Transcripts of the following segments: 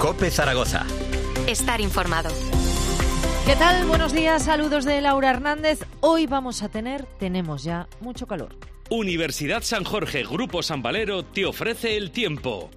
COPE Zaragoza. Estar informado. ¿Qué tal? Buenos días, saludos de Laura Hernández. Hoy tenemos ya mucho calor. Universidad San Jorge, Grupo San Valero, te ofrece el tiempo.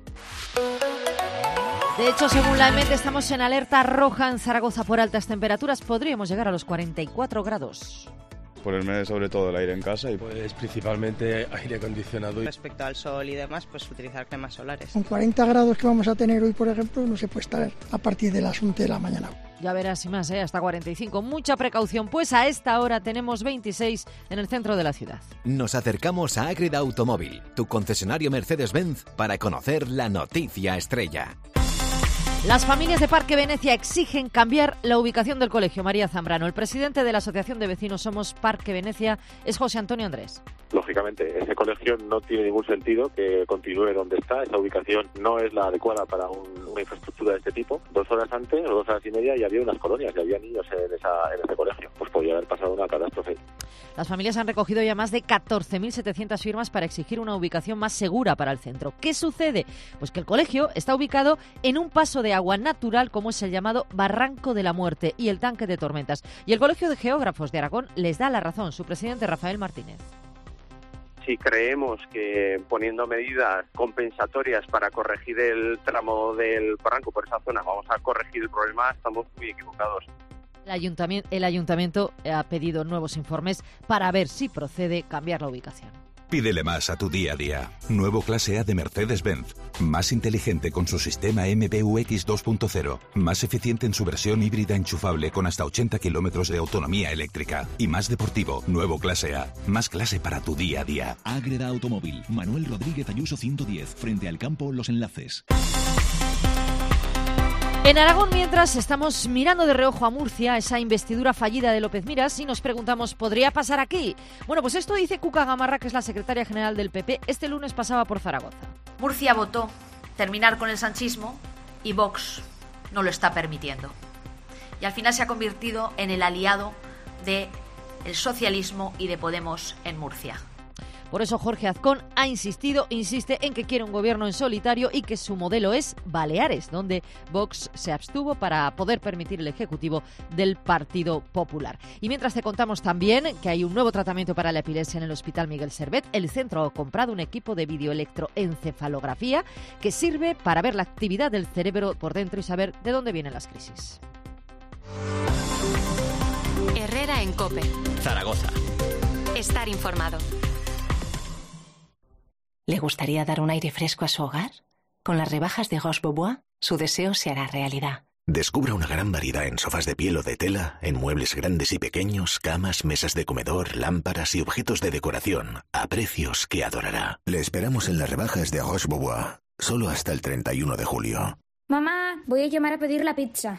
De hecho, según la EMET, estamos en alerta roja en Zaragoza por altas temperaturas. Podríamos llegar a los 44 grados. Ponerme sobre todo el aire en casa y pues principalmente aire acondicionado. Respecto al sol y demás, pues utilizar cremas solares. Con 40 grados que vamos a tener hoy, por ejemplo, no se puede estar a partir de las 11 de la mañana. Ya verás y más, hasta 45. Mucha precaución, pues a esta hora tenemos 26 en el centro de la ciudad. Nos acercamos a Ágreda Automóvil, tu concesionario Mercedes-Benz, para conocer la noticia estrella. Las familias de Parque Venecia exigen cambiar la ubicación del colegio. María Zambrano, el presidente de la Asociación de Vecinos Somos Parque Venecia, es José Antonio Andrés. Lógicamente, ese colegio no tiene ningún sentido que continúe donde está. Esa ubicación no es la adecuada para una infraestructura de este tipo. 2 horas antes, o 2 horas y media, y había unas colonias y había niños en ese colegio. Pues podría haber pasado una catástrofe. Las familias han recogido ya más de 14.700 firmas para exigir una ubicación más segura para el centro. ¿Qué sucede? Pues que el colegio está ubicado en un paso de agua natural, como es el llamado Barranco de la Muerte y el Tanque de Tormentas. Y el Colegio de Geógrafos de Aragón les da la razón, su presidente Rafael Martínez. Si creemos que poniendo medidas compensatorias para corregir el tramo del barranco por esa zona vamos a corregir el problema, estamos muy equivocados. El ayuntamiento ha pedido nuevos informes para ver si procede cambiar la ubicación. Pídele más a tu día a día. Nuevo clase A de Mercedes-Benz. Más inteligente con su sistema MBUX 2.0. Más eficiente en su versión híbrida enchufable con hasta 80 kilómetros de autonomía eléctrica. Y más deportivo. Nuevo clase A. Más clase para tu día a día. Ágreda Automóvil. Manuel Rodríguez Ayuso 110. Frente al campo Los Enlaces. En Aragón, mientras, estamos mirando de reojo a Murcia, esa investidura fallida de López Miras, y nos preguntamos, ¿podría pasar aquí? Bueno, pues esto dice Cuca Gamarra, que es la secretaria general del PP. Este lunes pasaba por Zaragoza. Murcia votó terminar con el sanchismo y Vox no lo está permitiendo. Y al final se ha convertido en el aliado del socialismo y de Podemos en Murcia. Por eso Jorge Azcón insiste en que quiere un gobierno en solitario y que su modelo es Baleares, donde Vox se abstuvo para poder permitir el ejecutivo del Partido Popular. Y mientras te contamos también que hay un nuevo tratamiento para la epilepsia en el Hospital Miguel Servet, el centro ha comprado un equipo de videoelectroencefalografía que sirve para ver la actividad del cerebro por dentro y saber de dónde vienen las crisis. Herrera en COPE. Zaragoza. Estar informado. ¿Le gustaría dar un aire fresco a su hogar? Con las rebajas de Roche Bobois, su deseo se hará realidad. Descubra una gran variedad en sofás de piel o de tela, en muebles grandes y pequeños, camas, mesas de comedor, lámparas y objetos de decoración, a precios que adorará. Le esperamos en las rebajas de Roche Bobois, solo hasta el 31 de julio. Mamá, voy a llamar a pedir la pizza.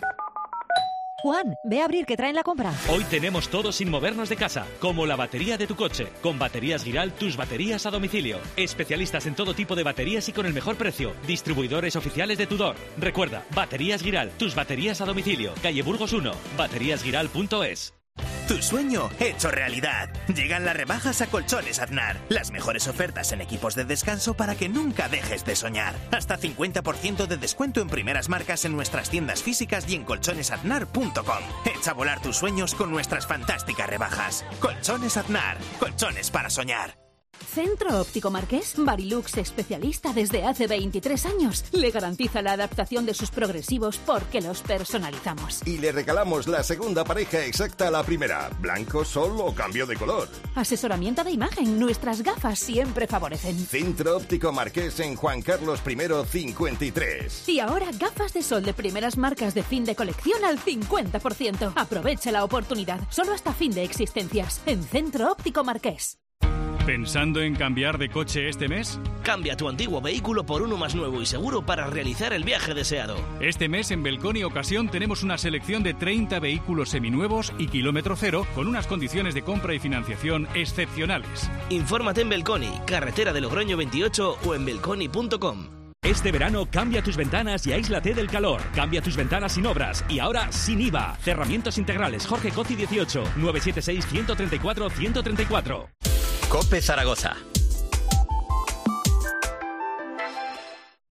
Juan, ve a abrir, que traen la compra. Hoy tenemos todo sin movernos de casa, como la batería de tu coche. Con Baterías Giral, tus baterías a domicilio. Especialistas en todo tipo de baterías y con el mejor precio. Distribuidores oficiales de Tudor. Recuerda, Baterías Giral, tus baterías a domicilio. Calle Burgos 1, bateriasgiral.es. Tu sueño hecho realidad. Llegan las rebajas a Colchones Aznar. Las mejores ofertas en equipos de descanso para que nunca dejes de soñar. Hasta 50% de descuento en primeras marcas en nuestras tiendas físicas y en colchonesaznar.com. Echa a volar tus sueños con nuestras fantásticas rebajas. Colchones Aznar. Colchones para soñar. Centro Óptico Marqués, Barilux especialista desde hace 23 años. Le garantiza la adaptación de sus progresivos porque los personalizamos. Y le regalamos la segunda pareja exacta a la primera. Blanco, sol o cambio de color. Asesoramiento de imagen. Nuestras gafas siempre favorecen. Centro Óptico Marqués en Juan Carlos I 53. Y ahora gafas de sol de primeras marcas de fin de colección al 50%. Aprovecha la oportunidad. Solo hasta fin de existencias. En Centro Óptico Marqués. ¿Pensando en cambiar de coche este mes? Cambia tu antiguo vehículo por uno más nuevo y seguro para realizar el viaje deseado. Este mes en Belconi Ocasión tenemos una selección de 30 vehículos seminuevos y kilómetro cero con unas condiciones de compra y financiación excepcionales. Infórmate en Belconi, carretera de Logroño 28 o en belconi.com. Este verano cambia tus ventanas y aíslate del calor. Cambia tus ventanas sin obras y ahora sin IVA. Cerramientos integrales Jorge Coci 18 976 134 134. COPE Zaragoza.